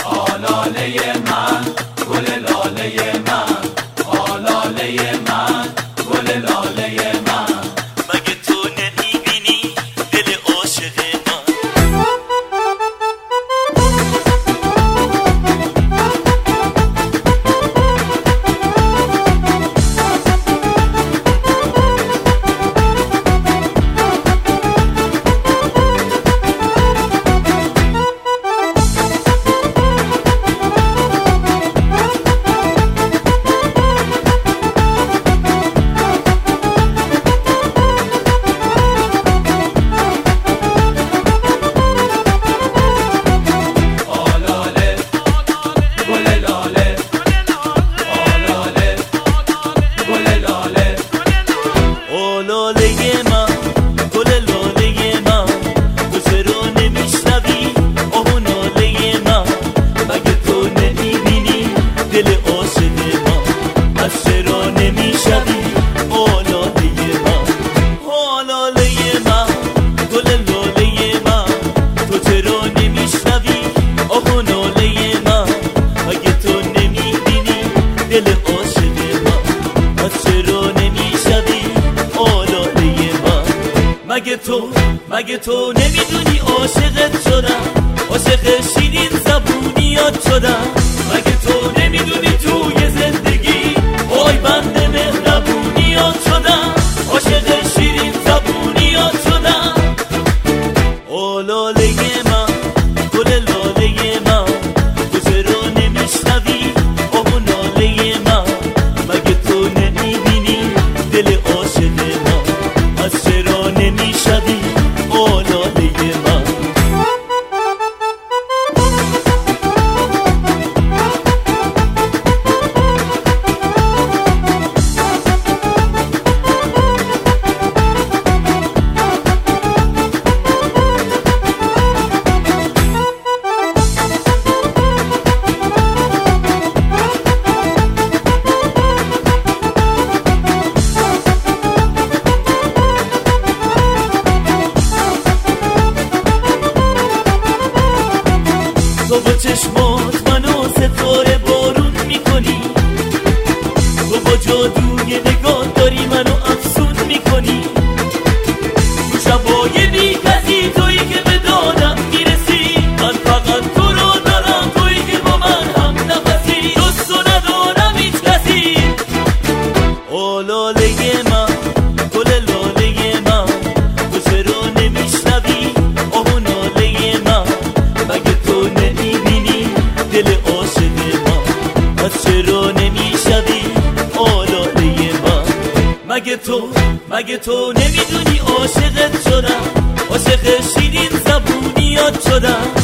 آلاله من گل لاله من، آلاله من گل لاله من. مگه تو نمیبینی دل عاشق من؟ لاله من گل لاله من، تو چرا نمیشنوی آه ناله من؟ مگه تو نمیبینی دل عاشق من؟ از چرا نمیشنوی آه لاله من؟ آه لاله من گل لاله من، تو چرا نمیشنوی آه ناله من؟ مگه تو نمیبینی دل عاشق من؟ از چرا نمیشنوی مگه تو نمیدونی عاشقت شدم، عاشق شیرین زبونیات شدم. مگه تو نمیدونی توی زندگی وای بنده مهربونیات شدم، عاشق شیرین زبونیات شدم. آه لاله من گل لاله من، تو چرا نمیشنوی آه ناله من؟ مگه تو نمیبینی دل عاشق من؟ از چرا نمیشنوی آه لاله من؟ تو با چشمات منو ستاره بارون میکنی، تو با جادوی نگاه داری منو افسون میکنی. تو شبای بی کسی تویی که به دادم میرسی، من فقط تو رو دارم، تویی که با من هم نفسی، دوست رو ندارم هیچ کسی. آه لاله من گل لاله من، تو چرا نمیشنوی آه ناله من؟ مگه تو نمیبینی دل عاشق من؟ از چرا نمیشنوی آه لاله من؟ مگه تو نمیدونی عاشقت شدم، عاشق شیرین زبونیات شدم.